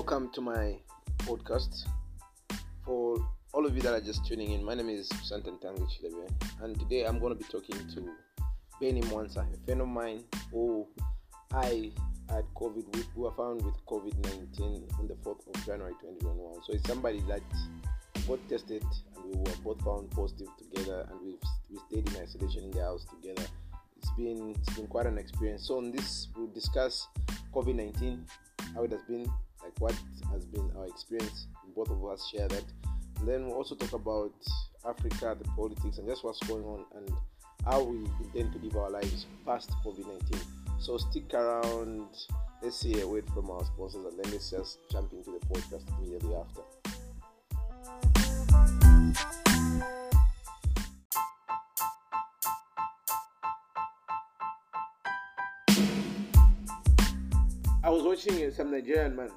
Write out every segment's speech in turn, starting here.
Welcome to my podcast. For all of you that are just tuning in, my name is Santan Tangi Chilebe, and today I'm going to be talking to Benny Mwansa, a friend of mine who I had COVID with, who were found with COVID-19 on the 4th of January 2021. So it's somebody that both tested and we were both found positive together, and we stayed in isolation in the house together. It's been quite an experience. So on this, we'll discuss COVID-19, how it has been, like what has been our experience. Both of us share that. And then we'll also talk about Africa, the politics, and just what's going on and how we intend to live our lives past COVID-19. So stick around. Let's see a word from our sponsors, and then let's just jump into the podcast immediately after. I was watching some Nigerian man,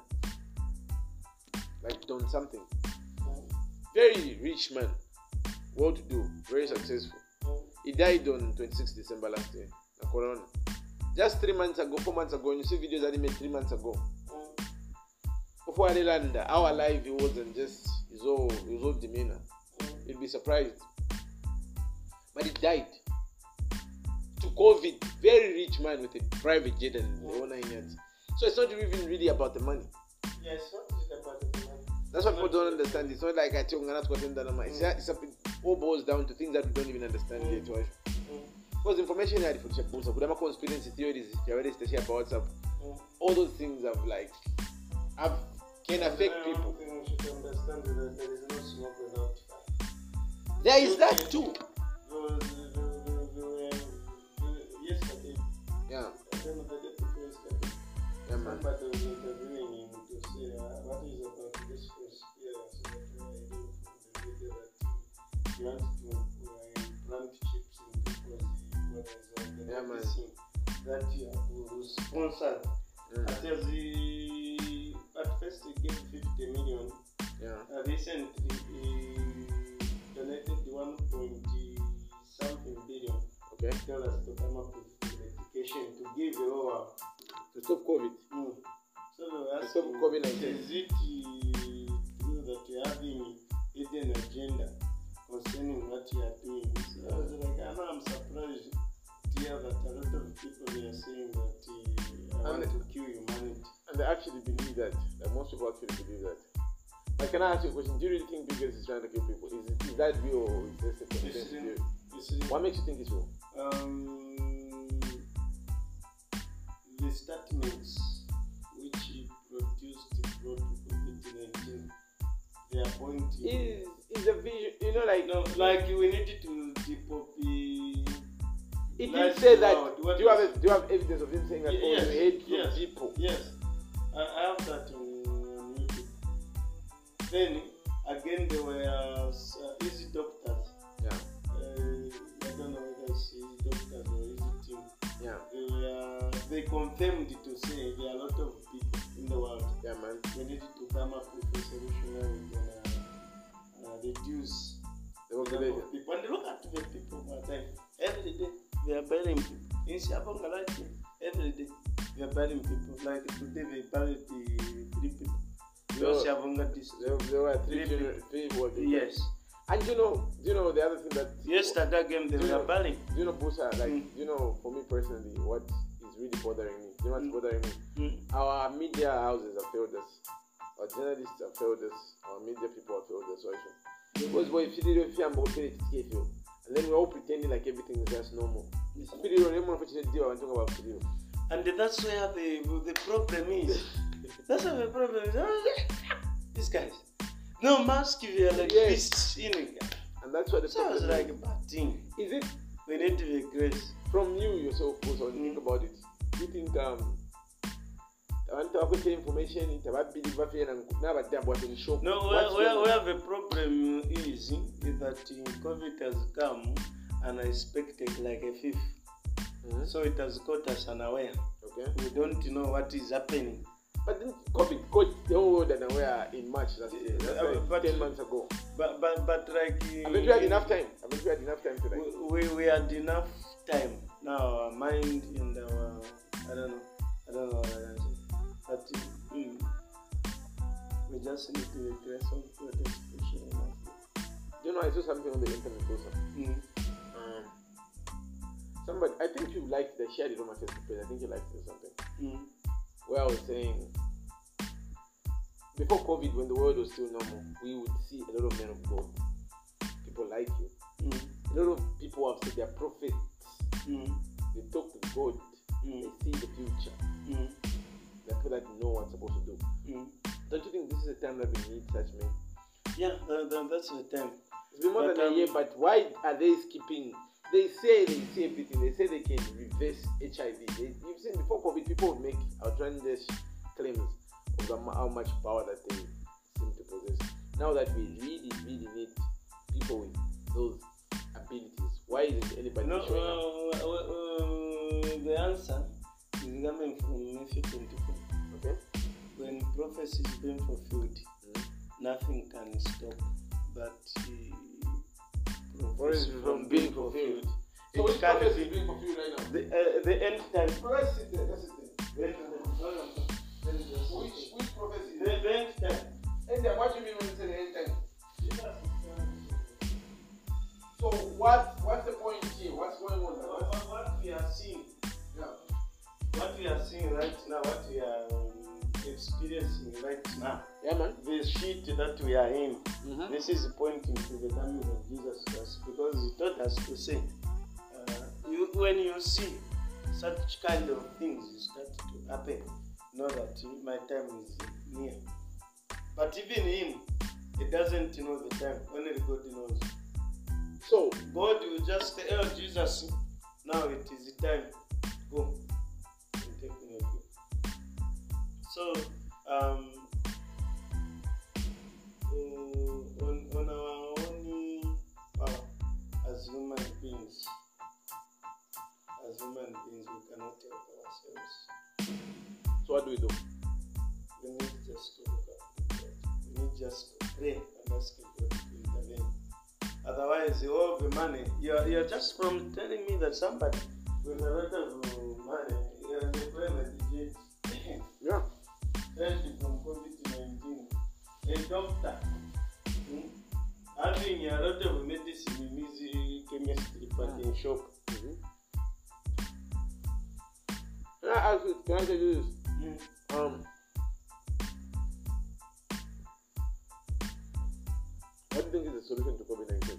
like done something. Very rich man, well to do, very successful. He died on 26th December last year, the corona. Just 3 months ago, 4 months ago, and you see videos that he made 3 months ago. Before I land, how alive he was and just his whole demeanor. You'd be surprised. But he died to COVID. Very rich man with a private jet and the whole 9 years. So it's not even really about the money. Yes, what is it about the money? That's what people don't understand. It's not like I tell you not what it's all boils down to things that we don't even understand yet. Because information had for the both of conspiracy theories, theories about WhatsApp, all those things can affect people. You should understand that there is no smoke without fire. There is that too. Yesterday, Yeah. I don't know the people yesterday. Yeah, man. Somebody was interviewing him to say what is about this conspiracy that we are doing from the video that he wants to implant chips in people's bodies and Yeah, man. that was sponsored. At first he gave 50 million. Yeah. Recently he donated 1.something billion. Okay. Tell us to come up with medication to give over. To stop COVID. So we asked stop him, COVID-19. is it true that you are having hidden agenda concerning what you are doing? So I was like, I'm surprised to hear that a lot of people are saying that I want to kill humanity. And they actually believe that. Like most people actually believe that. But can I ask you a question? Do you really think Bill Gates is trying to kill people? Is that real or is this a conspiracy theory? What makes you think it's real? The statements which he produced brought COVID-19, their point is a vision, like we need to depopulate. It did say that. Do you have evidence of him saying that? Yes, we hate from people. Yes, I have that on YouTube. Then again, there were easy doctors. Yeah. I don't know whether it's easy doctors or easy team. Yeah. They confirmed to say there are a lot of people in the world. Yeah, man. We need to come up with a solution where we can reduce The number population. of people. And look at the people who are dying. Every day they are burying people. In Siabongalaki, every day they are burying people. Like today they buried the 3 people. Siabonga district. There were three people. Yes. And do you know the other thing that Yesterday again they were burying. Do you know, Busa, for me personally, what is really bothering me? Do you know what's bothering me? Our media houses have failed us. Our journalists have failed us. Our media people have failed us also. Because and then we're all pretending like everything is just normal. And that's where the problem is. That's where the problem is. These guys. No mask if you're like this in it. And that's what the So it's like a bad thing. Is it We need to be grace. from you yourself, also think about it? Do you think I want to have information in about believe and never done what in show? No, where the problem is that COVID has come unexpected like a thief. So it has caught us unaware. Okay. We don't know what is happening. But then COVID caught the whole world unaware in March last year. That's like 10 months ago. But like I mean, we had enough time. Today. We had enough time. Now our mind and our I don't know what I can say. But We just need the grace of God, especially in Africa. You know, I saw something on the internet also. Somebody, I think you liked, they shared it on my Facebook page. I think you liked it or something. Where I was saying, before COVID, when the world was still normal, we would see a lot of men of God, people like you. A lot of people have said they're prophets. They talk to God. They see the future. They people that know what's supposed to do. Don't you think this is a time that we need such men? Yeah, that's the time. It's been more than a year, but why are they skipping? They say everything. They say they can reverse HIV. You've seen before COVID, people would make outlandish claims of how much power that they seem to possess. Now that we really need people with those abilities, why isn't anybody showing up? The answer is coming from Matthew 24. Okay. When prophecy is being fulfilled, nothing can stop but prophecy from being fulfilled. So which prophecy is being fulfilled right now? The end time. That's it there. Which prophecy? The end time. End time. What do you mean when you say the end time? So what's the point here? What's going on? What we are seeing. Yeah. What we are seeing right now, what we are experiencing right now. Yeah, man. The shit that we are in. This is pointing to the coming of Jesus Christ, because he taught us to say, when you see such kind of things start to happen, know that my time is near. But even him, he doesn't know the time. Only God knows. So God will just tell Jesus, now it is the time. Go and take me of you. So, on our own power as human beings, we cannot help ourselves. So what do we do? We need just to look up to God. We need just to pray and ask God to intervene. Otherwise, all the money, you're just from telling me that somebody with a lot of money, employment jet, Yeah. from COVID-19, a doctor, having a lot of medicine, music, chemistry, packing shop. Can I tell you this? What do you think is the solution to COVID-19?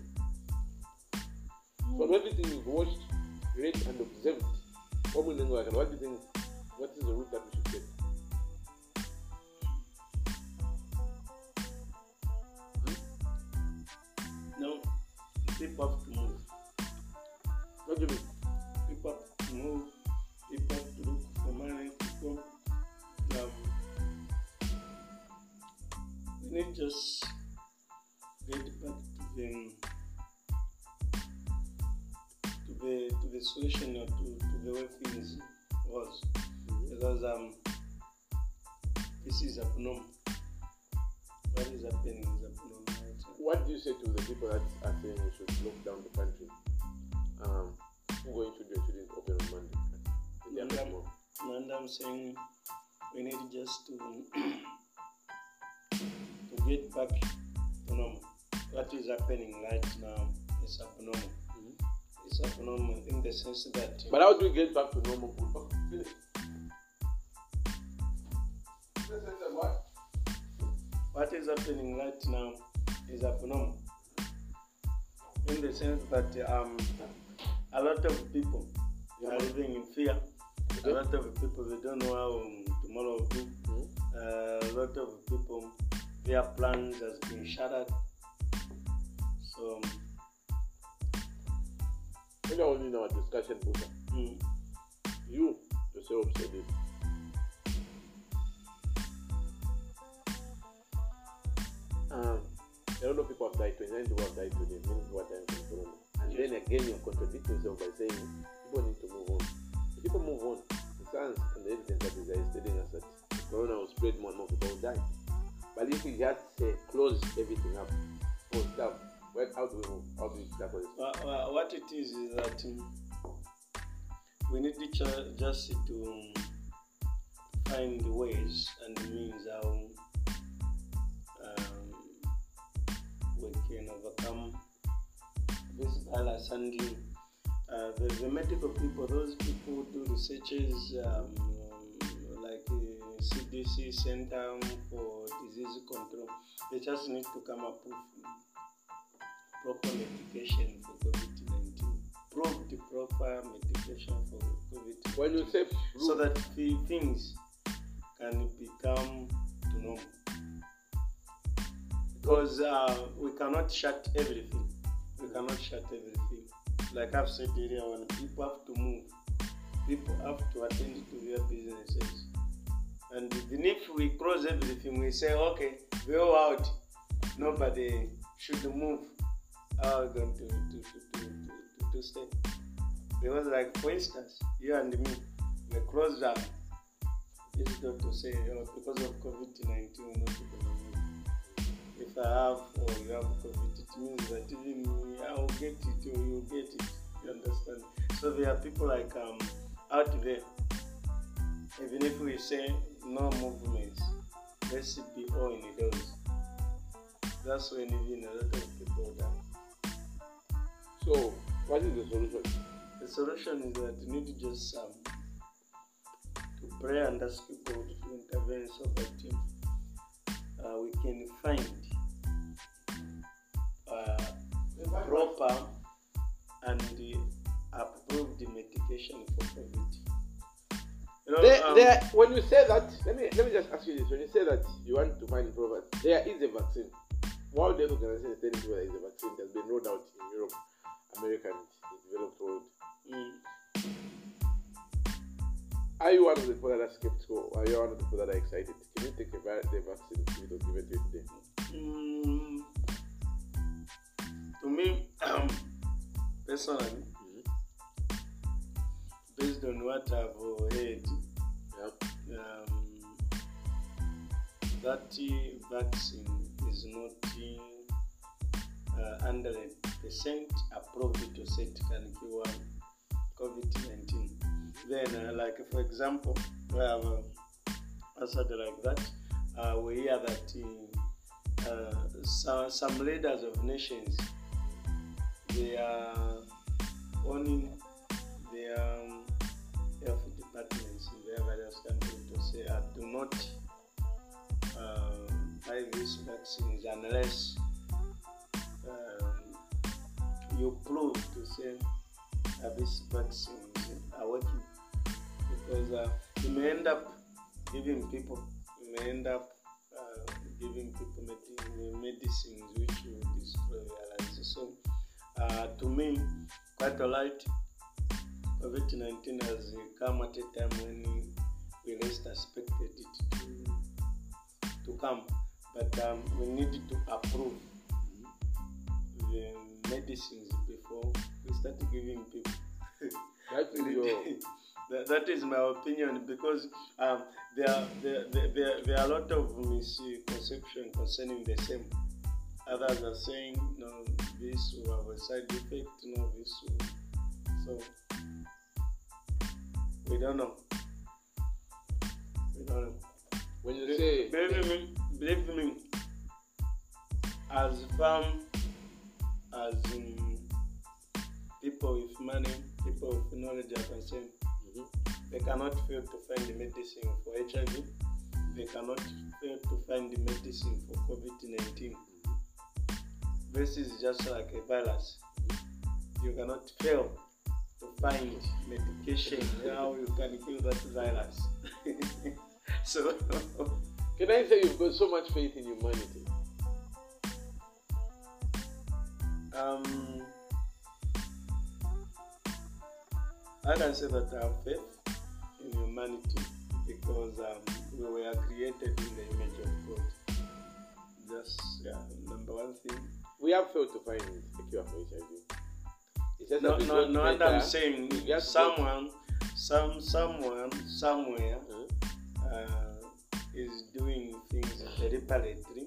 From everything you've watched, read, and observed, what do you think? What is the route that we should take? No, people have to move. What do you mean? People have to move. People have to look for money. People, we need just get back to the solution or to the way things was, because this is abnormal. What is happening is abnormal. What do you say to the people that are saying we should lock down the country? Who going to do it? Shouldn't open on Monday. And I'm saying we need just to get back to normal. What is happening right now is abnormal. It's abnormal in the sense that. But how do we get back to normal food? Finish. What is happening right now is abnormal in the sense that a lot of people are living in fear. A lot of people, they don't know how tomorrow will be. A lot of people, their plans has been shattered. So, you know, in our discussion, Buddha, you yourself said it. A lot of people have died, 29 people have died today, many people are dying from corona. And then again, you contradict yourself by saying people need to move on. If people move on, the science and the evidence that is there is telling us that corona will spread, more and more people will die. But if we just close everything up, close down, how do we move? How do we tackle this? What it is that we need just to find ways and means how this virus handling. The medical people, those people who do researches, like CDC, Center for Disease Control, they just need to come up with proper medication for COVID-19. Prove the proper medication for COVID-19. When you say so that the things can become to normal. Because we cannot shut everything. Like I've said earlier, when people have to move, people have to attend to their businesses. And even if we close everything, we say, okay, we're all out. Nobody should move. How are we going to stay? Because, like, for instance, you and me, we close down. It's not to say, because of COVID-19, we're not going to move. If I have or you have COVID, it means that even me, I will get it or you get it. You understand? So there are people like out there. Even if we say no movements, let's be all indoors. That's when even a lot of people die. So, what is the solution? The solution is that you need to just to pray and ask people to intervene so that we can find proper and approved medication for COVID. When you say that, let me just ask you this. When you say that you want to find proper, there is a vaccine. World Health Organization is telling you there is a vaccine that has been rolled out in Europe, America, and the developed world. Are you one of the people that are skeptical? Or are you one of the people that are excited? Can you take the vaccine if it was given to you today? To me, personally, based on what I've heard, that vaccine is not 100% approved to say it can cure COVID-19. Then, like for example, we have answered like that. We hear that some leaders of nations, they are owning their health departments in their various countries to say, do not buy these vaccines unless you prove to say these vaccines are working. Because you may end up giving people, medicines which will destroy their lives. So, to me, quite alright, COVID-19 has come at a time when we least expected it to come. But we need to approve the medicines before we start giving people. That is my opinion, because there are a lot of misconception concerning the same. Others are saying, no, this will have a side effect, no, this will. So, we don't know. When you say... Believe me, as firm as people with money, people with knowledge are concerned, they cannot fail to find the medicine for HIV. They cannot fail to find the medicine for COVID-19. This is just like a virus. You cannot fail to find medication how you can kill that virus. So, can I say you've got so much faith in humanity? I can say that I have faith in humanity because we were created in the image of God. That's number one thing. We have failed to find a cure for HIV. It's just no, and I'm saying someone somewhere is doing things deliberately.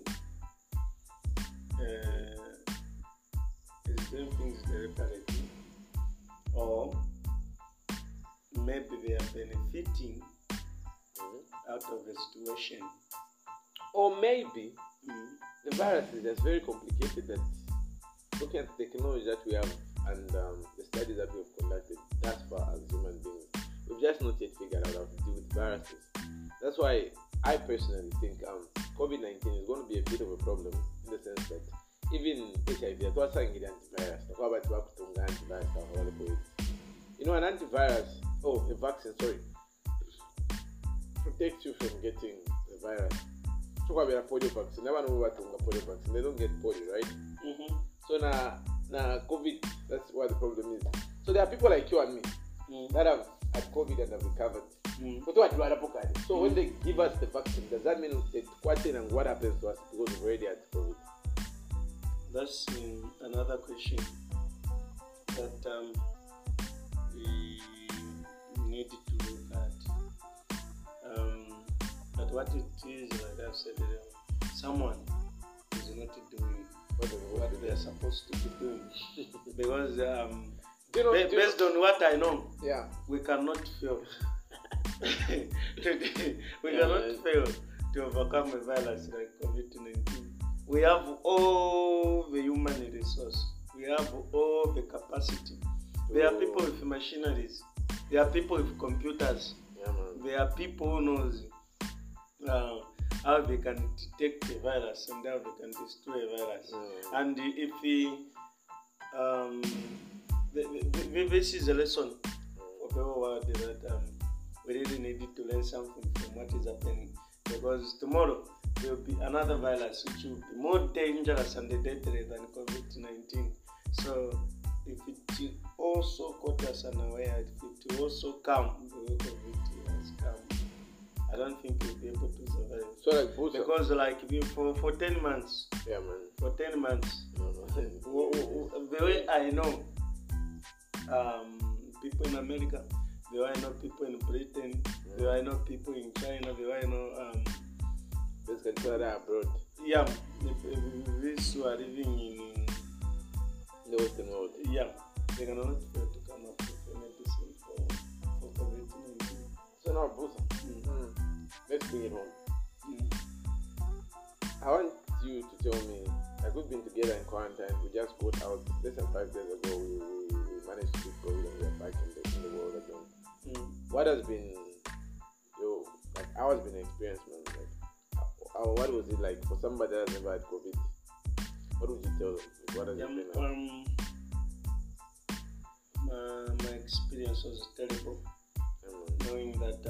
Or maybe they are benefiting out of the situation. Or maybe the virus is just very complicated that looking at the technology that we have and the studies that we've conducted thus far as human beings, we've just not yet figured out how to deal with viruses. That's why I personally think COVID-19 is going to be a bit of a problem in the sense that even HIV, antivirus, an antivirus, a vaccine, protects you from getting the virus. So a polio vaccine, never know what polio vaccine. They don't get polio, right? Mm-hmm. So now COVID, that's what the problem is. So there are people like you and me that have had COVID and have recovered. So when they give us the vaccine, does that mean they quarantine, and what happens to us because we've already had COVID? That's another question that we need to look at. But what it is, like I've said earlier, someone is not doing what they are supposed to be doing. Because based on what I know, we cannot fail. We cannot fail to overcome a virus like COVID-19. We have all the human resource. We have all the capacity. There are people with machineries. There are people with computers. There are people who knows how they can detect a virus and how they can destroy a virus. And if this is a lesson for the whole world that we really need to learn something from what is happening, because tomorrow there will be another virus which will be more dangerous and deadly than COVID-19. So if it also caught us unaware, if it will also come the way COVID has come, I don't think we'll be able to survive. So because for 10 months, for 10 months, the way I know people in America, the way I know people in Britain, the way I know people in China, the way I know this country abroad. Yeah, these who are living in the Western world. Yeah, they cannot fail to come up with a medicine for COVID-19. So now, Bruce, let's bring it home. I want you to tell me, like, we've been together in quarantine. We just got out less than 5 days ago. We managed to get COVID and we're back in the world again. What has been how has been the experience, man? What was it like for somebody that has never had COVID? What would you tell them? What has it been like? My experience was terrible. Knowing that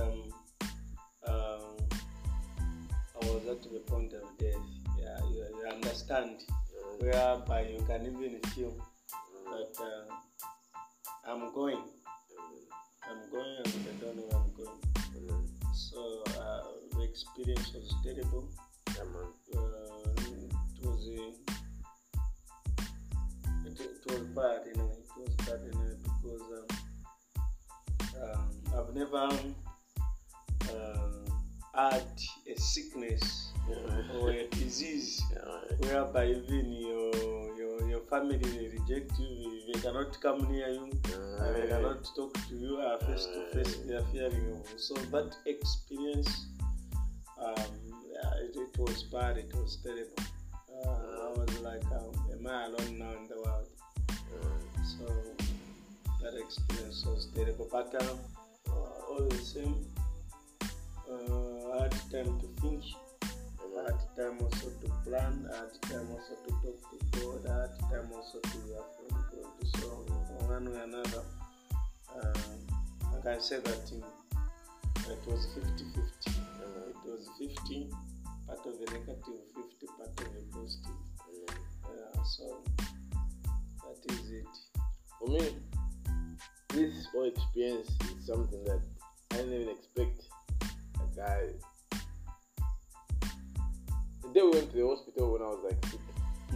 I was at the point of death. Yeah, you understand, whereby you can even feel that I'm going and I don't know where I'm going. So the experience was terrible. It was bad, It was bad, because I've never had a sickness or a disease whereby even your family will reject you, they cannot come near you, they cannot talk to you face to face. They are fearing of you. So that experience, it was bad. It was terrible. I was like, am I alone now in the world? So that experience was terrible. But all the same, I had time to think. I had time also to plan. I had time also to talk to God. I had time also to hear from God. So one way or another, like I said, that it was 50-50. It was 50, part of the negative, 50, part of the positive. So that is it. For me, this whole experience is something that I didn't even expect. Like the day we went to the hospital when I was like sick,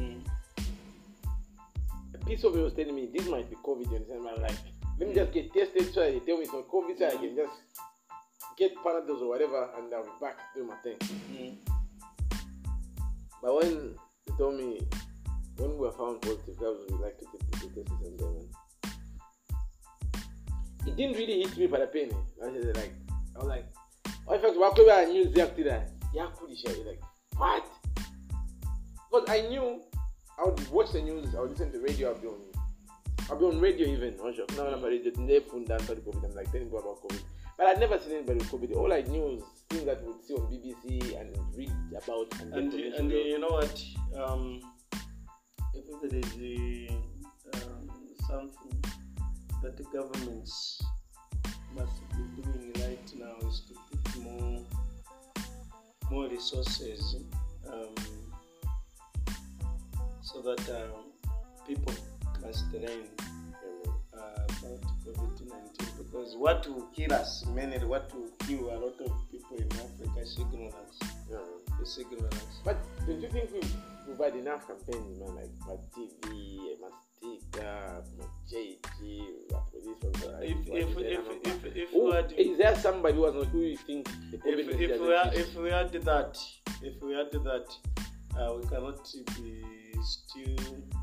a piece of it was telling me this might be COVID. You understand? I'm like, let me just get tested so they tell me it's not COVID, so I can just get Panadols or whatever, and I'll be back doing my thing. But when they told me, when we were found positive, that was we like to take the tests and then it didn't really hit me by the pain. I was like, oh, in fact, I knew exactly that. Like, what? Because I knew I would watch the news, I would listen to radio, I'd be on I'll be on radio even. Now I'm radio. They phone down for the COVID. I'm like telling people about COVID. But I'd never seen anybody with COVID. All I knew was things that we would see on BBC and read about. And you know what? If there is something that the governments must be doing right now is to put more resources so that people can learn about COVID-19, because what will kill us, mainly what will kill a lot of people in Africa is ignorance. It's ignorance. But don't you think we've had enough campaigns, man, like TV, Mastika, JT, is there somebody who you think the COVID if we had that, we cannot be still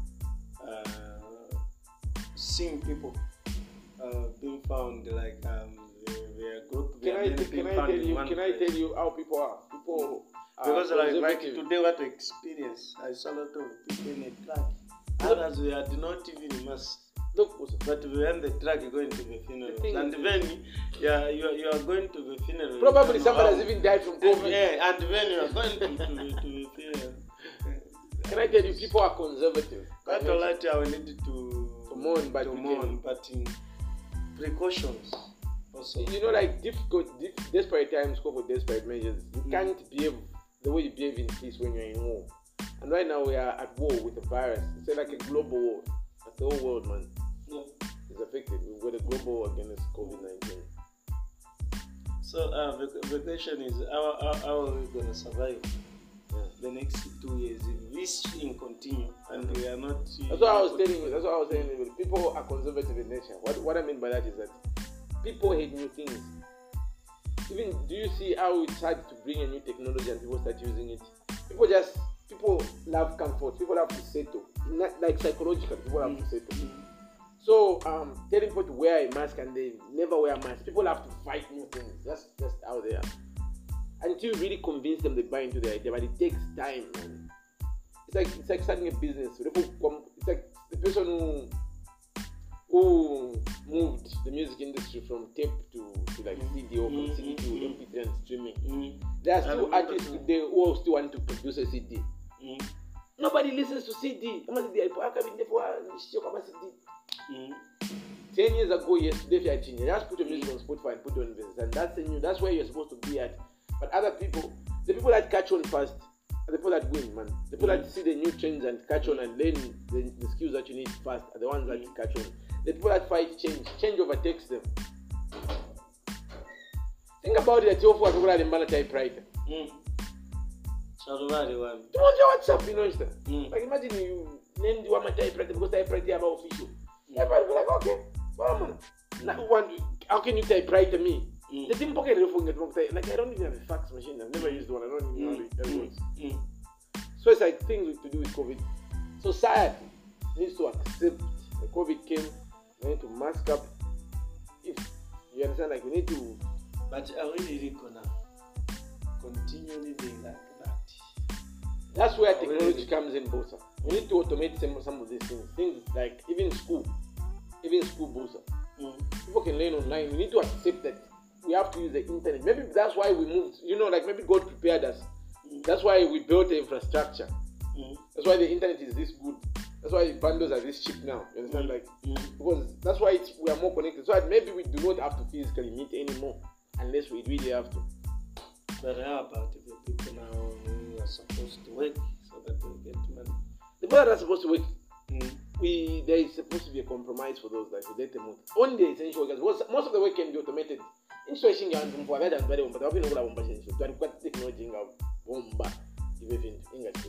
seeing people being found like their group. Can I tell you how people are? People because like today what we experience, I saw a lot of people in a truck. Others we had not even masked. But we were in the truck going to the funeral. And then you are going to the funeral. Probably somebody has even died from COVID. Yeah, and then you are going to the funeral. Can I tell you, people are conservative. Quite a lot we need to mourn, but in precautions also. You know, like desperate times call for desperate measures. You can't behave the way you behave in peace when you're in war. And right now we are at war with the virus. It's like a global war. That's the whole world, man. Yeah. Is affected. We're a global war against COVID-19. So the question is, how are we going to survive the next 2 years if this thing continue and we are not? That's what I was telling you. That's what I was saying. People are conservative in nature. What I mean by that is that people hate new things. Even do you see how it's hard to bring a new technology and people start using it? People love comfort. People have to settle. Like psychologically, people have to settle. So telling people to wear a mask and they never wear a mask. People have to fight new things. That's just how they are. Until you really convince them they buy into the idea, but it takes time, man. It's like starting a business. It's like the person who moved the music industry from tape to like CD or from CD to MP3 and streaming. There are still artists today who still want to produce a CD. Nobody listens to CD. 10 years ago, yesterday, if you are changing, just put your music on Spotify and put it on Vince, and that's where you're supposed to be at. But other people, the people that catch on first, are the people that win, man. The people that see the new trends and catch on and learn the skills that you need fast are the ones that catch on. The people that fight change overtakes them. Think about it. You have a typewriter. WhatsApp, you know. Like imagine you named one typewriter because typewriter are official. Everybody be like, okay, well, how can you typewriter me? The thing pocket like I don't even have a fax machine. I've never used one. I don't even know how it works. So it's like things to do with COVID. Society needs to accept the COVID came. We need to mask up. If you understand, like we need to. But are we really gonna continue living like that? That's where technology comes in, Bosa. We need to automate some of these things. Things like even school, Bosa. People can learn online. We need to accept that we have to use the internet. Maybe that's why we moved. You know, like maybe God prepared us. That's why we built the infrastructure. That's why the internet is this good. That's why bundles are this cheap now. You understand? Like because that's why we are more connected. So that maybe we do not have to physically meet anymore unless we really have to. But how about the people now who are supposed to work so that they get money? The people that are supposed to work, there is supposed to be a compromise for those that we let them out. Only the essential workers. Most of the work can be automated. Installation ya mtu mfua beda mbele bomba. Tawapi nukula bomba shenshi. Tuwa kwa technology inga bomba. Inga shit.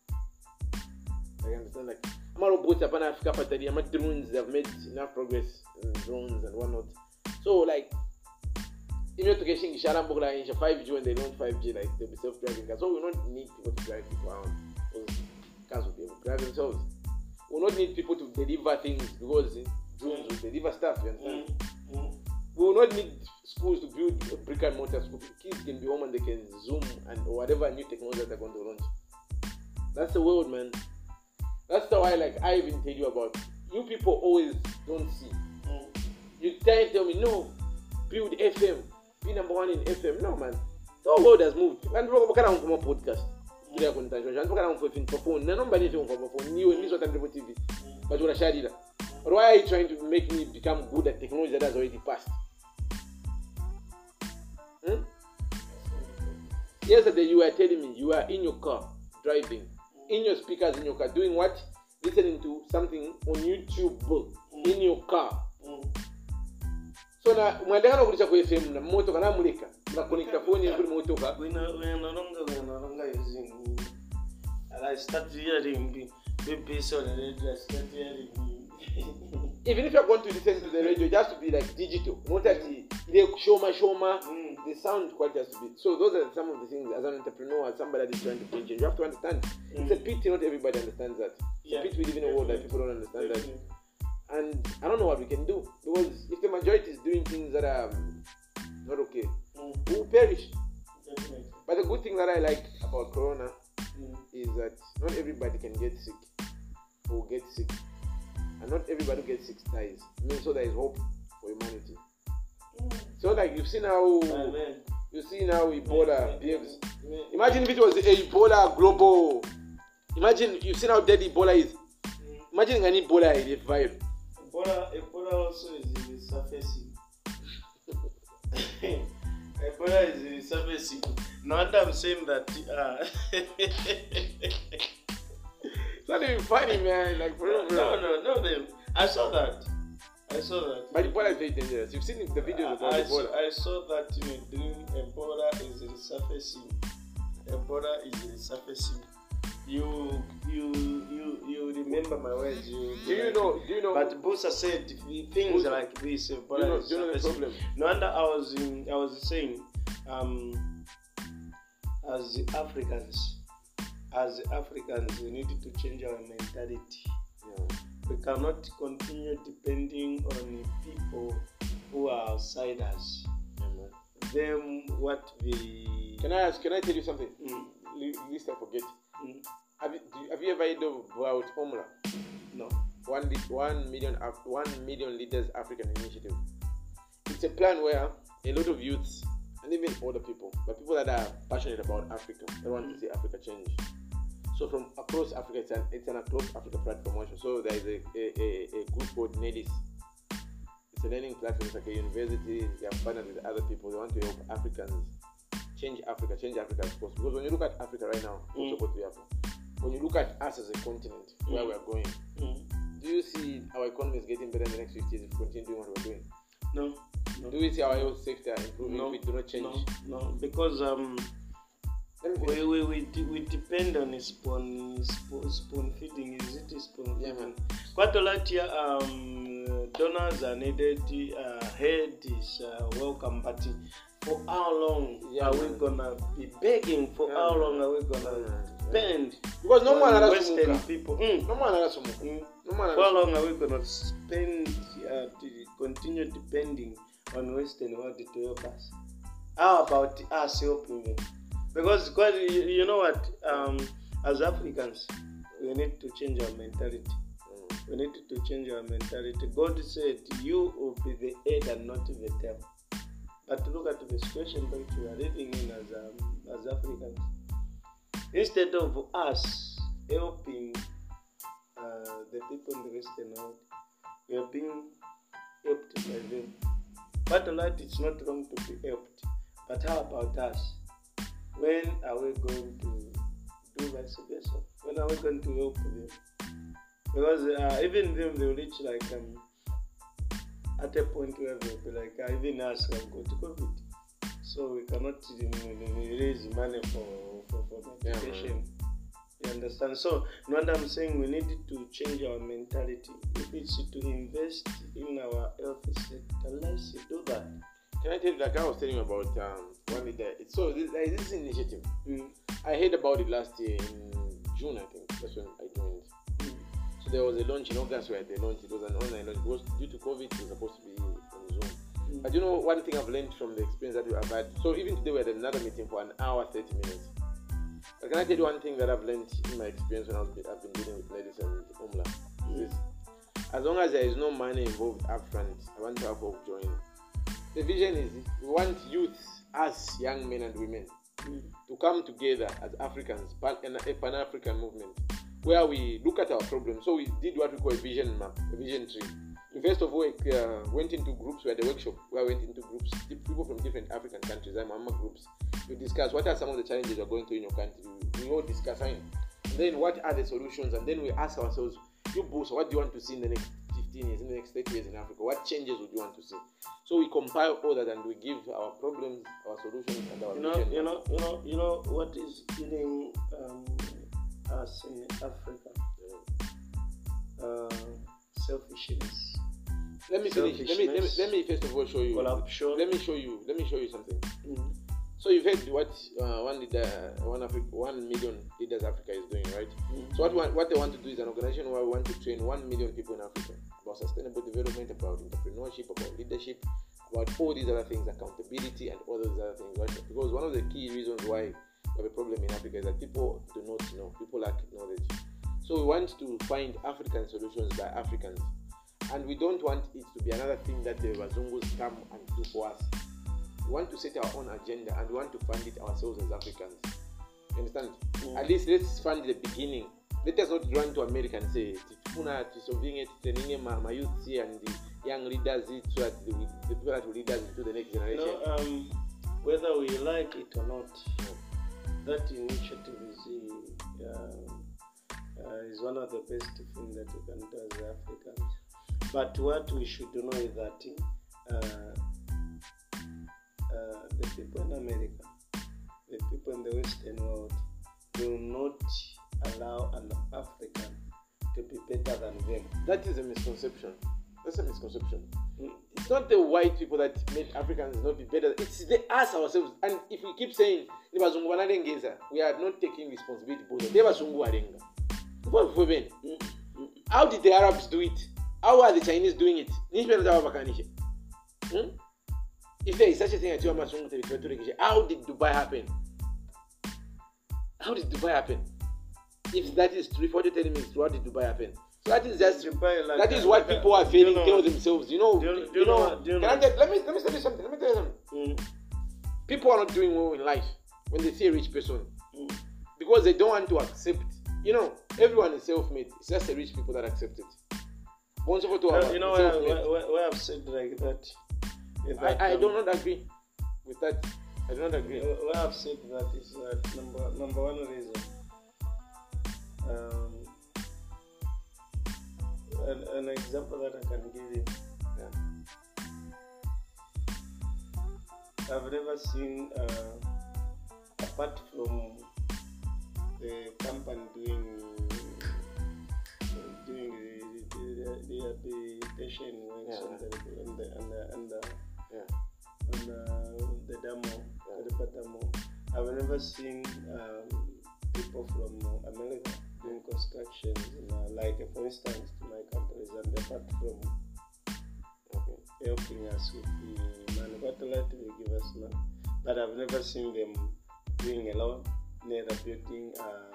I understand like. Ama robots apana Africa patari. Ama drones have made enough progress in drones and whatnot. So like. Even to get Sharam Bogla in 5G when they launch 5G, like they'll be self-driving cars. So we don't need people to drive people around. Because cars will be able to drive themselves. We will not need people to deliver things because drones will deliver stuff, you understand? We will not need schools to build a brick and mortar school. Kids can be home and they can Zoom and or whatever new technology that they're going to launch. That's the world, man. That's the why like I even tell you about you people always don't see. You tell me, no, build FM, be number one in FM. No, man. The whole world has moved. And we're going to come on podcast. We're going to come on phone. Nobody is on phone. You and me, TV. But you're a shadida. But why are you trying to make me become good at technology that has already passed? Yesterday you were telling me you are in your car driving, in your speakers in your car, doing what? Listening to something on YouTube in your car. So now, when they are going to FM, the motor can amulika. The connector phone is motor. We no longer using. And I started hearing BBC on the radio. I started hearing. Even if you're going to listen to the radio, it has to be like digital. Not that shoma. The sound quality has to be. So those are some of the things as an entrepreneur, as somebody that is trying to change. You have to understand. It's a pity not everybody understands that. It's a pity we live in a world that people don't understand that. And I don't know what we can do. Because if the majority is doing things that are not okay, we will perish. Definitely. But the good thing that I like about Corona is that not everybody can get sick or get sick. And not everybody who gets sick dies. I mean, so there is hope for humanity. So like you've seen how Ebola behaves. Imagine if it was a Ebola global. Imagine you've seen how deadly Ebola is. Imagine an Ebola is a virus. Ebola also is resurfacing. Ebola is resurfacing. Not I'm saying that. It's not even funny, man. Like for real. No. I saw that. But Ebola is very dangerous. You've seen the videos about Ebola. I saw that in a dream. Ebola is resurfacing. You remember my words. Do you know? But Bosa said things like this. Ebola is resurfacing. Do you know the problem? No wonder I was saying, as Africans, we need to change our mentality. Yeah. We cannot continue depending on people who are outsiders. Them what we. Can I tell you something? Least I forget. Have you ever heard about Omla? No. 1 million leaders African initiative. It's a plan where a lot of youths and even older people, but people that are passionate about Africa, they want to see Africa change. So from across Africa, it's an across Africa platform also. So there is a group called NEDIS. It's a learning platform. It's like a university. They are partnered with other people. They want to help Africans change Africa as possible. Because when you look at Africa right now, when you look at us as a continent, where we are going, do you see our economy is getting better in the next 50 years if we continue doing what we're doing? No. Do we see our health sector improving if we do not change? No, because we depend on spoon feeding. Is it spoon feeding? Yeah, man. Quite a lot here. Donors are needed. Head is welcome, but for how long are we gonna be begging? For how long are we gonna spend? Because no one has Western people. No one has For how long are we gonna spend to continue depending on Western world to help us? How about us helping them? Because you know what, as Africans, we need to change our mentality. We need to change our mentality. God said, you will be the head and not the tail. But look at the situation that we are living in as Africans. Instead of us helping the people in the Western world, we are being helped by them. But a lot, it's not wrong to be helped. But how about us? When are we going to do vice versa? When are we going to help them? Because even them, they'll reach like at a point where they'll be like, even us have got COVID, so we cannot raise money for medication. You understand? So, what I'm saying, we need to change our mentality. If it's to invest in our health sector, let's do that. Can I tell you, like I was telling you about one leader? So this initiative, I heard about it last year in June, I think. That's when I joined. So there was a launch in August where they launched. It was an online launch. It was due to COVID. It was supposed to be on Zoom. But you know, one thing I've learned from the experience that we have had. So even today we had another meeting for an hour, 30 minutes. But can I tell you one thing that I've learned in my experience when I've been dealing with ladies and Omla? as long as there is no money involved upfront, I want to have hope join. The vision is we want youth, as young men and women, to come together as Africans, a Pan-African movement, where we look at our problems. So we did what we call a vision map, a vision tree. We first of all went into groups. We had a workshop where we went into groups, people from different African countries, groups. We discuss what are some of the challenges you're going through in your country. We all discuss, and then what are the solutions, and then we ask ourselves, you both, what do you want to see in the next 15 years, in the next 30 years in Africa? What changes would you want to see? So we compile all that and we give our problems, our solutions, and our vision. You know what is killing us in Africa? Selfishness. Let me finish. Let me first of all show you. Corruption. Let me show you something. Mm-hmm. So you've heard what 1 million leaders Africa is doing, right? Mm-hmm. So what they want to do is an organization where we want to train 1 million people in Africa about sustainable development, about entrepreneurship, about leadership, about all these other things, accountability, and all those other things, right? Because one of the key reasons why we have a problem in Africa is that people do not know, people lack knowledge. So we want to find African solutions by Africans, and we don't want it to be another thing that the Wazungus come and do for us. We want to set our own agenda, and we want to fund it ourselves as Africans. You understand? Mm. At least let's fund the beginning. Let us not run to America and say, solving it, training my youth here and the young leaders, so that the people that will lead us into the next generation. Whether we like it or not, that initiative is one of the best things that we can do as Africans. But what we should know is that the people in America, the people in the Western world, will not allow an African to be better than them. That is a misconception. That's a misconception. It's not the white people that make Africans not be better. It's us ourselves. And if we keep saying we are not taking responsibility for them. How did the Arabs do it? How are the Chinese doing it? If there is such a thing as how did Dubai happen? How did Dubai happen? If that is true, what you're telling me is true, how did Dubai happen? So that is just Dubai, that is what people are feeling, tell themselves. Let me tell you something. People are not doing well in life when they see a rich person because they don't want to accept. Everyone is self-made. It's just the rich people that accept it. Where I've said like that. I do not agree with that. I do not agree. Where I've said that is that number one reason. An example that I can give you. I've never seen, apart from the company doing the rehabilitation works on the demo. I've never seen people from America doing construction, like for instance, my companies, and apart from helping us with the money, what lot will give us money, but I've never seen them doing a lot, neither building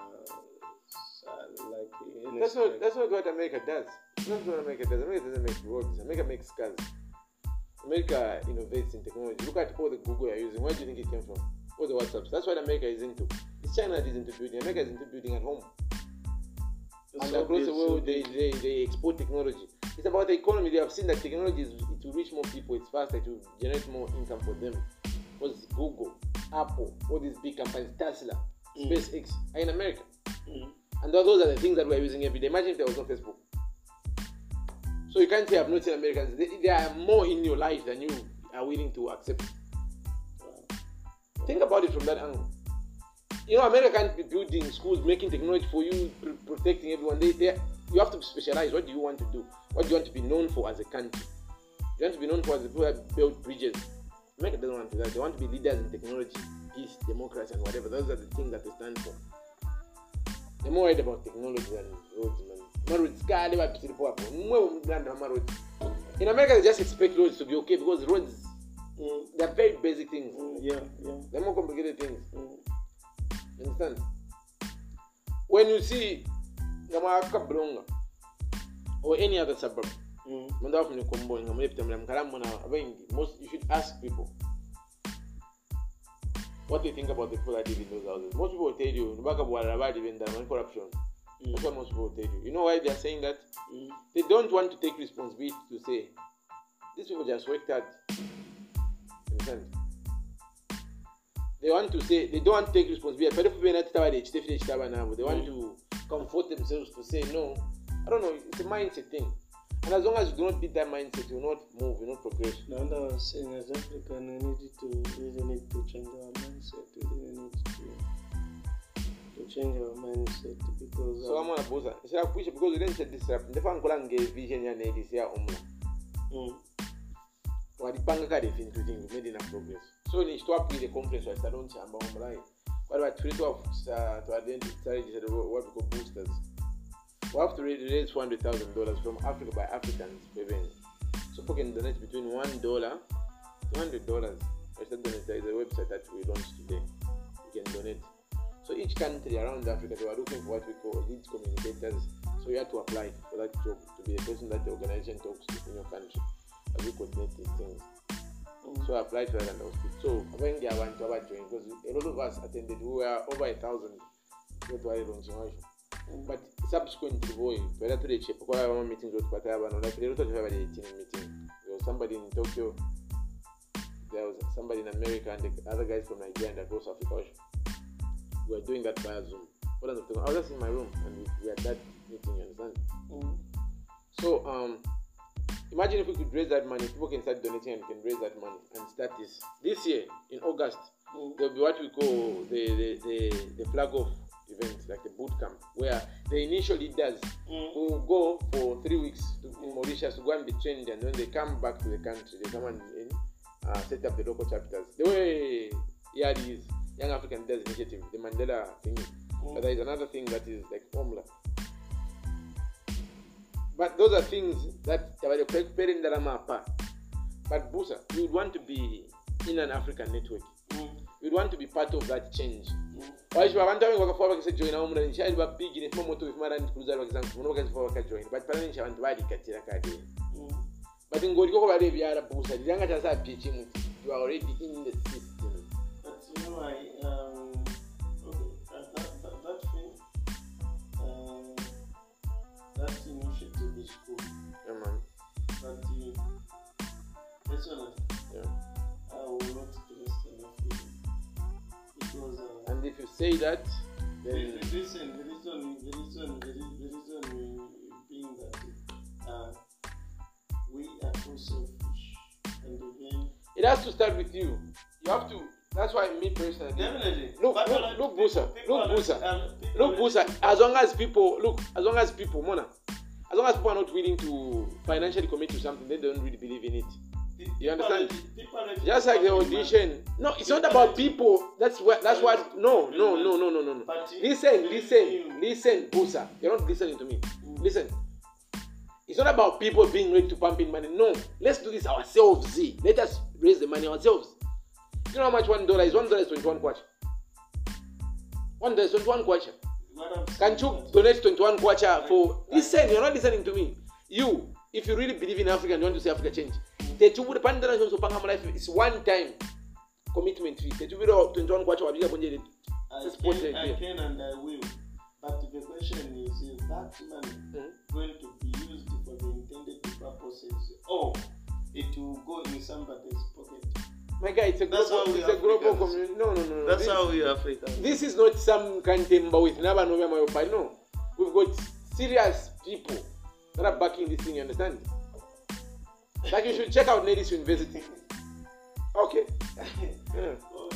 that's not what America does. That's not what America does. America doesn't make roads. America makes cars. America innovates in technology. Look at all the Google you're using. Where do you think it came from? All the WhatsApps. That's what America is into. It's China that is into building. America is into building at home. And across the world, they export technology. It's about the economy. They have seen that technology it will reach more people. It's faster. It will generate more income for them. Because Google, Apple, all these big companies, Tesla, SpaceX are in America. And those are the things that we're using every day. Imagine if there was no Facebook. So you can't say I've not seen Americans. They are more in your life than you are willing to accept. Think about it from that angle. America can't be building schools, making technology for you, protecting everyone. You have to specialize. What do you want to do? What do you want to be known for as a country? You want to be known for as the people that build bridges. America doesn't want to do that. They want to be leaders in technology, peace, democracy, and whatever. Those are the things that they stand for. They're more worried about technology than roads, man. In America, they just expect roads to be okay because roads, they're very basic things. They're more complicated things. You understand? When you see or any other suburb. Most you should ask people what they think about the people that live in those houses. Most people will tell you corruption. That's what most people will tell you. You know why they are saying that? They don't want to take responsibility to say these people just worked hard. Understand? They want to say they don't want to take responsibility. They want to comfort themselves to say no. I don't know. It's a mindset thing. And as long as you do not beat that mindset, you will not move, you will not progress. No, I was saying as African, we really need to change our mindset. We really need to change our mindset because. So I'm gonna pause. It's like push because we didn't set this up. The fan could get vision and this year What the bank card is into things made enough progress. So they stop with the conference or start on chamba online. What about Twitter to identify what we call boosters? We have to raise $400,000 from Africa by Africans. So people can donate between $1 to $100. I said donate. There is a website that we launched today. You can donate. So each country around Africa, they were looking for what we call lead communicators. So you have to apply for that job to be the person that the organization talks to in your country as we coordinate these things. So I applied for that and I was picked. So when they went to join, because a lot of us attended, we were over 1,000. But subsequent to the boy, whether to the chip, meetings with Pataba, like there was somebody in Tokyo, there was somebody in America, and the other guys from Nigeria and across Africa. We were doing that via Zoom. I was just in my room and we had that meeting, you understand? So imagine if we could raise that money, people can start donating and can raise that money and start this year in August. There will be what we call the flag off event, like the boot camp, where the initial leaders will go for 3 weeks in Mauritius to go and be trained, and when they come back to the country, they come and set up the local chapters. The way is Young African Leaders Initiative, the Mandela thing. But there is another thing that is like formula. But those are things that are preparing the map. But Busa, you would want to be in an African network. You would want to be part of that change. Why should I want to join our big in a moment with Maran Cruiser join? But parents want to buy the Katira. But in Gorgo, you are a Busa, the young as I teaching, you are already in the system. But you know, that initiative is cool. Yeah, man. But personally, I will not trust enough because. And if you say that, then the reason being that we are too selfish, and again, it has to start with you. You have to. That's why me personally. Definitely. Look, Busa. As long as people, Mona, as long as people are not willing to financially commit to something, they don't really believe in it. You understand? Just like the audition. No, it's not about people. That's what. No. Listen, Busa. You're not listening to me. Listen. It's not about people being ready to pump in money. No, let's do this ourselves. Let us raise the money ourselves. You know how much $1 is? $1 is 21 kwacha. $1 is 21 kwacha. Can you donate 21 kwacha for? Listen, you're not listening to me. You, if you really believe in Africa and you want to see Africa change, it's one time commitment fee. 21 kwacha. I can and I will. But the question is that money going to be used for the intended purposes, or it will go in somebody's pocket? My guy, it's a global community. No. That's how we Africans. This is not some cantemba with Naba November. No. We've got serious people that are backing this thing, you understand? Like you should check out Nedis University. Okay. Yeah.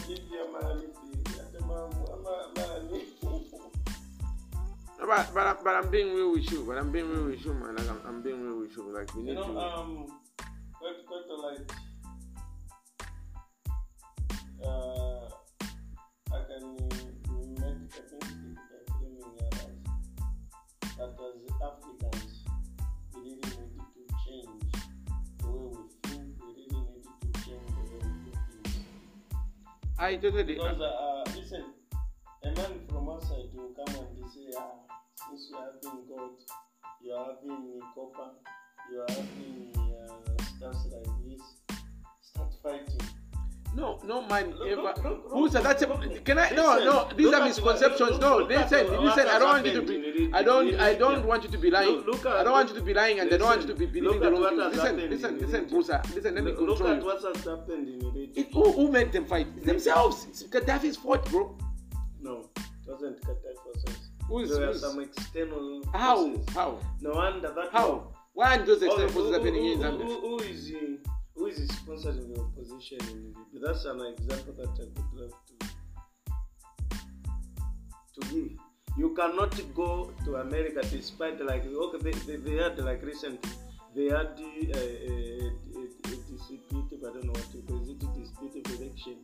But I'm being real with you. Man. Like, I'm being real with you. Like we need to. Quite like. I can make a thing by framing that as Africans, we really need to change the way we think. We really need to change the way we do things. I totally. Because listen, a man from outside will come and say, since you have been God, you're having copper, you're having stuff like this, start fighting. No, man, ever. Look, Busa, that's a, can I? No. These are misconceptions. No, listen. I don't want you to be. I don't want you to be lying. I don't want you to be lying, and I don't want you to be believing the wrong things. Listen, Busa. Listen, let me control you. Look at what has happened in the region. Who made them fight? Themselves. It's Gaddafi's fault, bro. No, it wasn't Gaddafi forces. There were some external forces. How? No wonder that. How? Why aren't those external forces happening in Zambia? Who is sponsoring the opposition in Libya? That's an example that I would love to give. You cannot go to America despite they had recently they had a disputed, I don't know what it is, disputed election.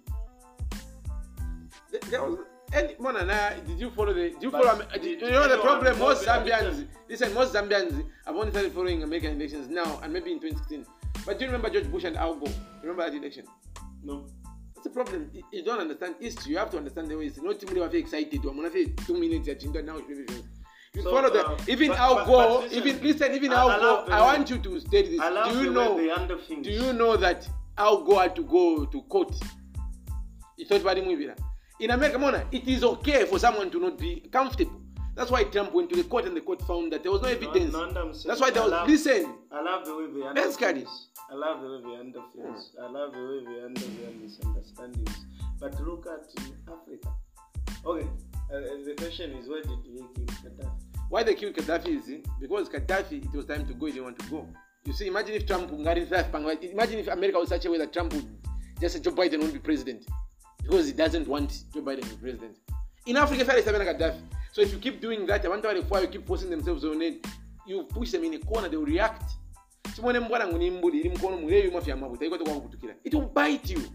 There was. And Mona, did you follow the problem? Most Zambians have only started following American elections now and maybe in 2016. But do you remember George Bush and Al Gore? Remember that election? No. That's the problem. You don't understand history. You have to understand the way it's not too many excited. I'm gonna say 2 minutes at now. You follow that. Even Al Gore, even Al Gore, I want you to study this. Do you know that Al Gore had to go to court? He thought about him. In America, Mona, it is okay for someone to not be comfortable. That's why Trump went to the court and the court found that there was no evidence. That's why there was, listen. I love the way they handle things. I love the way they handle things. I love the way they handle their misunderstandings. But look at Africa. Okay, the question is, why did they kill Gaddafi? Why they killed Gaddafi is because Gaddafi, it was time to go, he didn't want to go. You see, imagine if Trump, imagine if America was such a way that Trump would just say Joe Biden won't be president. Because he doesn't want Joe Biden to be president. In Africa, it's Gaddafi. So if you keep doing that, you keep forcing themselves on it, you push them in a corner, they will react. It will bite you.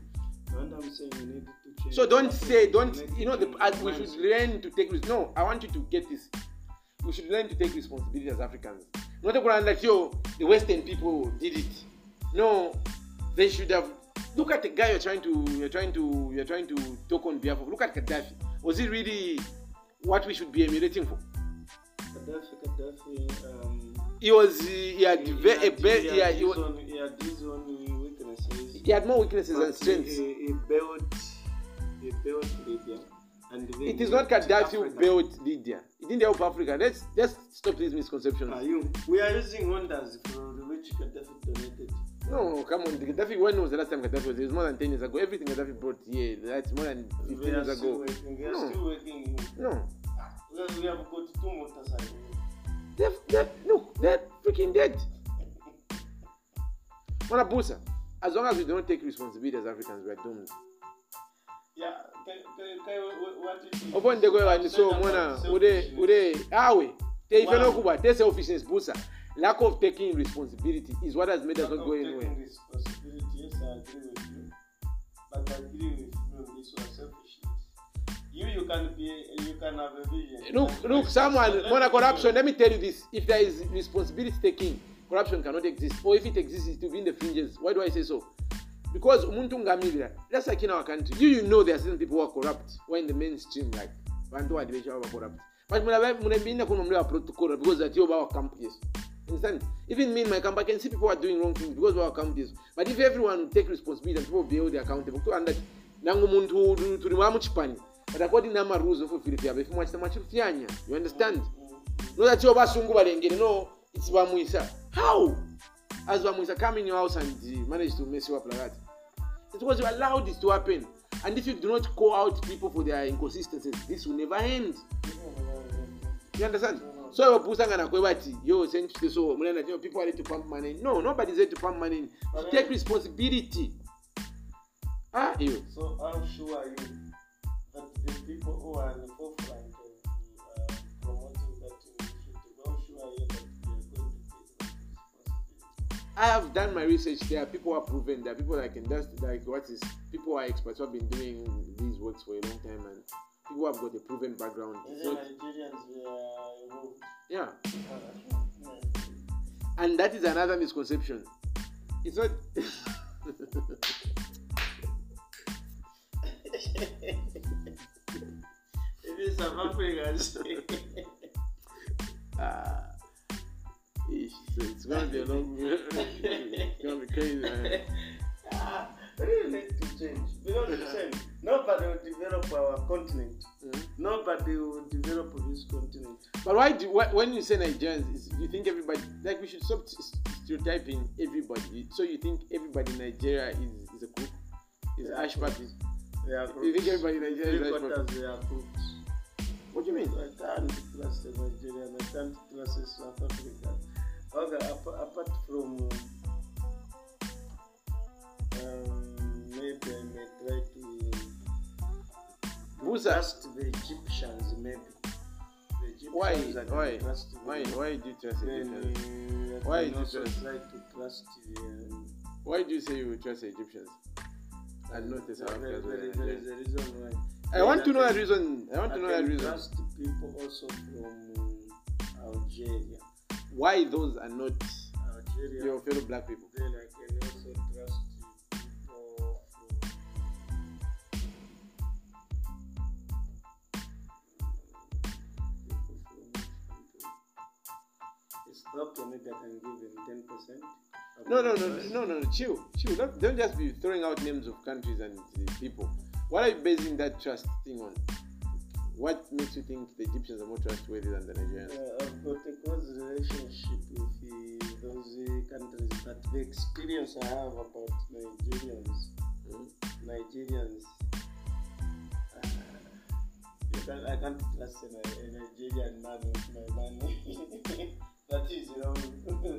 So we should learn to take risks. No, I want you to get this. We should learn to take responsibility as Africans. Not like, the Western people did it. No, they should have. Look at the guy you're trying to talk on behalf of. Look at Gaddafi. Was he really what we should be emulating for? Gaddafi. He had his own weaknesses. He had more weaknesses than strengths. He built Libya. And it is not Gaddafi who built Libya. It didn't help Africa. Let's stop these misconceptions. We are using wonders for which Gaddafi donated. No, come on. Gaddafi, when was the last time Gaddafi was? It was more than 10 years ago. Everything Gaddafi brought here, that's more than 15 years ago. They are still working. No. We have got 2 motorcycles. They're freaking dead. Mona Busa, as long as we don't take responsibility as Africans, we are doomed. Yeah, what is it? Upon the go and so Mona, take selfishness, Busa. Lack of taking responsibility is what has made us not go anywhere. Responsibility, yes, I agree with you. But I agree with you, this was selfishness. You can have a vision. Look, someone, Mona, corruption, let me tell you this. If there is responsibility taking, corruption cannot exist. Or if it exists, it will be in the fringes. Why do I say so? Because just like in our country, you know there are certain people who are corrupt, who are in the mainstream, like Bantu Adivation who are corrupt. But protocol because that you our companies. Understand? Even me in my camp, I can see people are doing wrong things because of our companies. But if everyone would take responsibility and people be held accountable, to and that but according to the rules of Philippines, you understand? No, that you're no, it's Bamuisa. How? As Bamuisa come in your house and manage to mess you up like that? It's because you allowed this to happen. And if you do not call out people for their inconsistencies, this will never end. You understand? So saying so people are ready to pump money. No, nobody's ready to pump money. To take responsibility. So how sure are you that the people who are in the forefront of promoting that initiative, how sure are you that they are going to take responsibility? I have done my research. There are people who are proven. There are people that can just people who are experts who have been doing these works for a long time and people who have got a proven background. Even Nigerians were involved. Yeah. And that is another misconception. It's not. It is South Africans. It's gonna be a long. It's gonna be crazy, man. We really need to change. Because listen, nobody will develop our continent. Nobody will develop this continent. But when you say Nigerians, you think everybody, like we should stop stereotyping everybody. So you think everybody in Nigeria is a cook? Is ash party? You think everybody in Nigeria is ash party? They are cooks. What do you mean? I can't trust the Nigerian, I can't trust the South African. Okay, apart from maybe I may try to trust the Egyptians, maybe. The Egyptians Why do you trust the Egyptians? Why do you try to trust Why do you say you will trust the Egyptians and not the South Africans? There is a reason why. I want to know that reason. I trust people also from Algeria. Why those are not Algeria, your fellow black people? Then I can also trust people it's not only that I can give them 10%. No. Chill. Don't just be throwing out names of countries and people. What are you basing that trust thing on? What makes you think the Egyptians are more trustworthy than the Nigerians? I've got a close relationship with those countries, but the experience I have about Nigerians, I can't trust a Nigerian man with my money. That is wrong.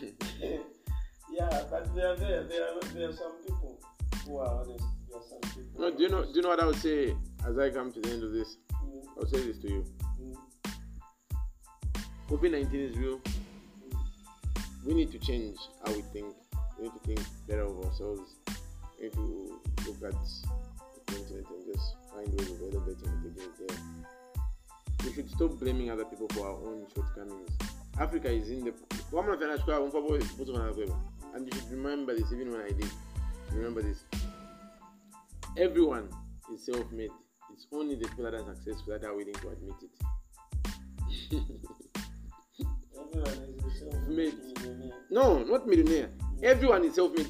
Yeah, but there are some people who are honest. There are some people. No, do you know what I would say as I come to the end of this? I'll say this to you. COVID-19 is real. We need to change how we think. We need to think better of ourselves. We need to look at the continent and just find ways of elevating and taking it there. We should stop blaming other people for our own shortcomings. Africa is in the... And you should remember this even when I did. Remember this. Everyone is self-made. It's only the people that are successful that are willing to admit it. Everyone is self-made. No, not millionaire. Everyone is self-made.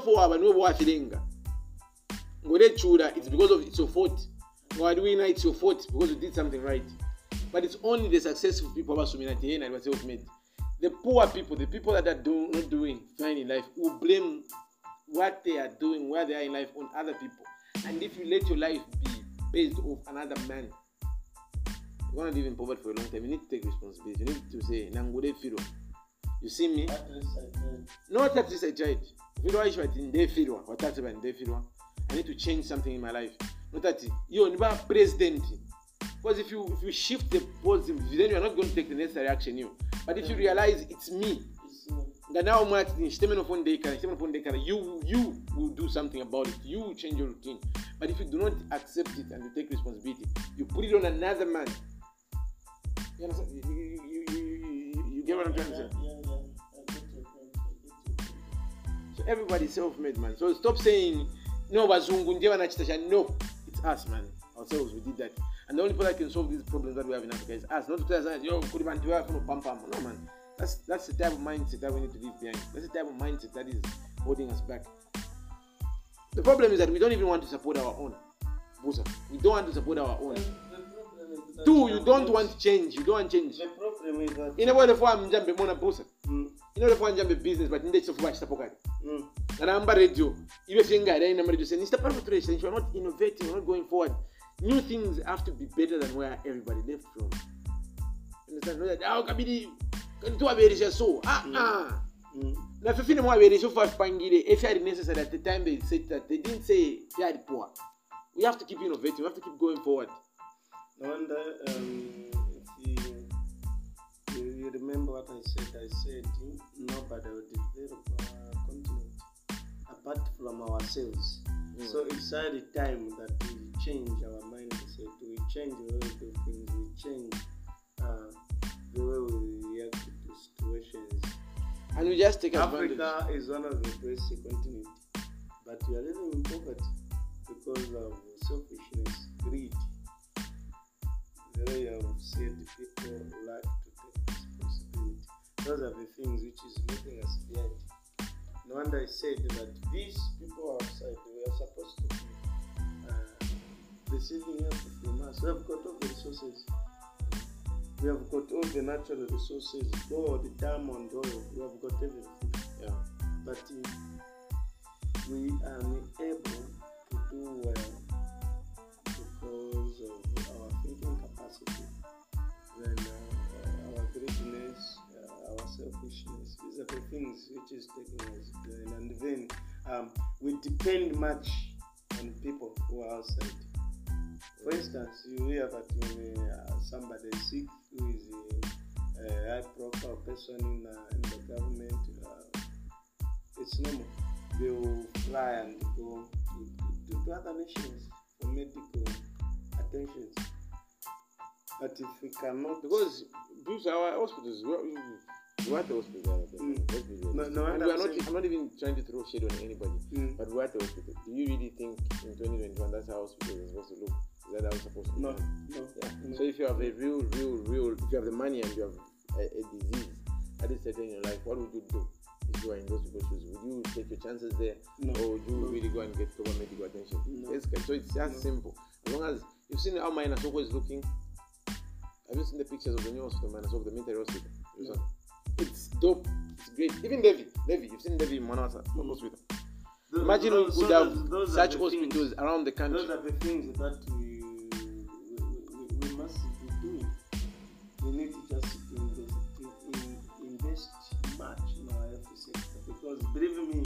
It's because of it's your fault. Why do we know it's your fault? Because you did something right. But it's only the successful people who are self-made. The poor people, the people that are not doing fine in life, will blame what they are doing, where they are in life, on other people. And if you let your life be based off another man, you're going to live in poverty for a long time. You need to take responsibility. You need to say, Nangure Firo. You see me? At least I tried. Not at least I tried. I need to change something in my life. Not that you're not president. Because if you shift the positive, then you are not going to take the necessary action. But if you realize it's me, you will do something about it. You will change your routine. But if you do not accept it and you take responsibility, you put it on another man. You understand? You get what I'm trying to say? Yeah. I get your point. So everybody's self-made, man. So stop saying, no, no, it's us, man. Ourselves, we did that. And the only people that can solve these problems that we have in Africa is us. Not to tell us, no, man. That's the type of mindset that we need to leave behind. That's the type of mindset that is holding us back. The problem is that we don't even want to support our own. We don't want to support our own. You don't want change. You don't want change. The problem is that... You know what if I'm jumping on a busa? You know if I'm jumping business, but in the so much support. And I'm radio. Even if I'm radio saying, it's the you are not innovating, you're not going forward. New things have to be better than where everybody left from. Understand? No, that how can be so Now, if you know so far, if you are necessary at the time they said that, they didn't say you are poor. We have to keep innovating. We have to keep going forward. I wonder if you remember what I said. I said nobody will develop our continent apart from ourselves. So it's the time that we change our mindset. We change the way we do things. We change the way we react to situations. And we just take advantage. Africa is one of the best continents, but we are living in poverty because of selfishness, greed. The way I have said, people lack to take responsibility. Those are the things which is making receiving help from us. We have got all the resources. We have got all the natural resources, gold, diamond, oil. We have got everything. Yeah. But if we are unable to do well because of our thinking capacity, then our greediness, our selfishness, these are the things which is taking us down. And then we depend much on people who are outside. For instance, you hear that when somebody is sick who is a high-profile person in the government, it's normal. They will fly and go to other nations for medical attention. But if we cannot, because our hospitals, we're at the hospital. No, and I'm not even trying to throw shade on anybody, but we're at the hospital. Do you really think in 2021 that's how hospitals are supposed to look? Is that how it's supposed to look? No. Yeah. So if you have a real, if you have the money and you have a disease at this stage in your life, what would you do if you are in those people's shoes? Would you take your chances there, or would you really go and get proper medical attention? No. Yes, so it's just simple. As long as you've seen how Mainasoko is looking. Have you seen the pictures of the new hospital, Mainasoko, the military hospital? No. It's dope. It's great. Even Devi, you've seen Devi in Manasa hospital. Imagine we could have such hospitals around the country. Those are the things that we must be doing. We need to just invest much in our health sector, because believe me,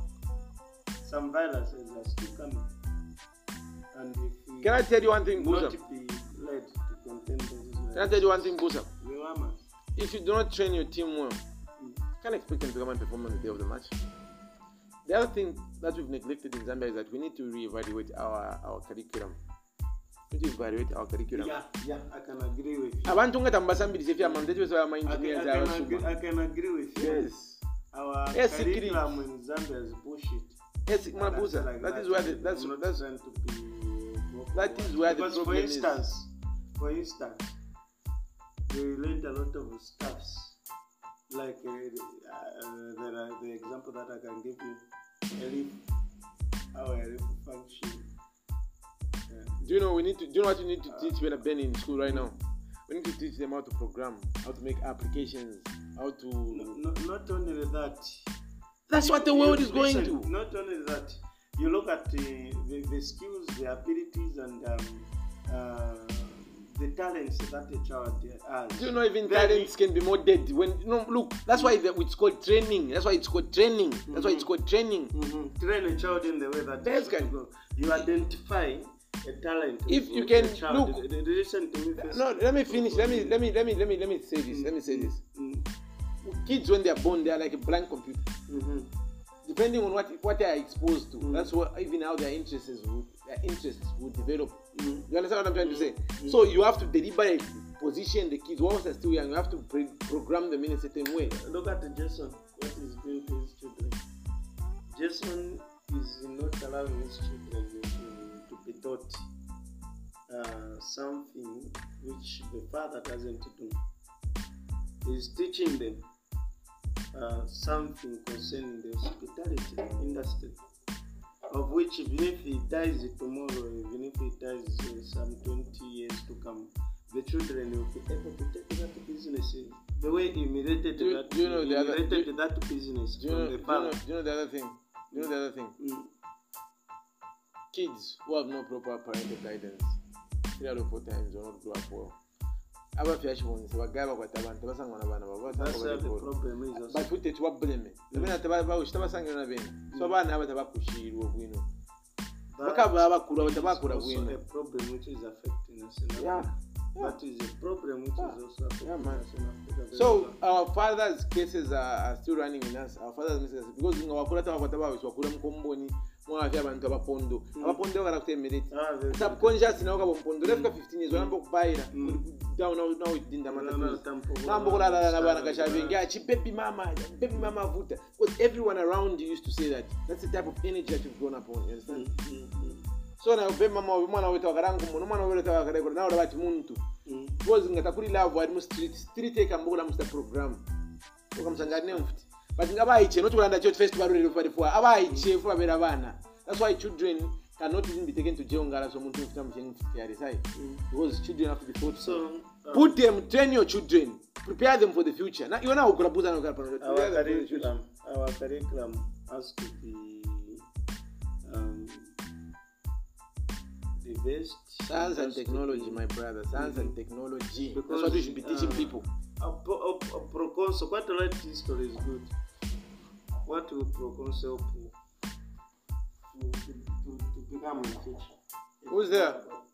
some viruses are still coming. And if we Can I tell you one thing, Busa? not be led to contain those viruses, Can I tell you one thing, Busa? we must. If you do not train your team well, you can't expect them to come and perform on the day of the match. The other thing that we've neglected in Zambia is that we need to reevaluate our curriculum. We need to evaluate our curriculum. Yeah, I can agree with you. Abantu ngatambasambiri sefia mandeti so my engineers are super. I can agree with you. Yes. Our Yes, curriculum in Zambia is bullshit. Yes, Mabusa. Like That is where the, that's trying to be that is where the because problem for instance, we learned a lot of stuffs. Like the example that I can give you, how a leaf function. Do you know what you need to teach when I've been in school right now? We need to teach them how to program, how to make applications, how to. Not only that. That's what the world is going to. Not only that, you look at the skills, the abilities, and the talents that a child has. Do you know even talents can be more dead? Look, that's why it's called training. That's why it's called training. That's why it's called training. Train a child in the way that That's they go. You identify a talent. If you can look, listen to me first. No, let me finish. Let me say this. Kids when they are born, they are like a blank computer. Depending on what they are exposed to, that's what even how their interests would develop. You understand what I'm trying to say? So you have to deliberately position the kids once they're still young. You have to program them in a certain way. Look at Jason. What he's doing to his children. Jason is not allowing his children to be taught something which the father doesn't do. He's teaching them something concerning the hospitality industry, of which even if he dies tomorrow, even if he dies some 20 years to come, the children will be able to take that business the way he inherited that business from the father. Do you know the other thing? Kids who have no proper parental guidance 3 out of 4 times do not grow up well. That's where the problem is also. But put it to a blame. The minute so also a problem which is affecting us in Africa. That is a problem which is also affecting us in Africa. So our fathers' cases are still running in us. Our fathers' cases because in our subconscious now 15 years down now it didn't matter. Baby mama vuta. Because everyone around you used to say that. That's the type of energy that you've grown up on, you understand? So now baby mama mwana wetu akarangu mwana wetu akarekora now about muntu. Because ngatakuri love wa street take ambola musta program. Ukamsangane mfuti. But ngabayiche not kulanda church festival rero for abayiche for abera bana. That's why children cannot even be taken to jail ngara so muntu ufita mchenga mfikiari because children have to be taught. So put them, train your children, prepare them for the future. Now you know ukurabuza na our curriculum has to be the best. Science and technology, my brother. Science and technology. Because that's what we should be teaching people. So quite a lot of history is good. What will Proconsul help to become in the future? Who's there?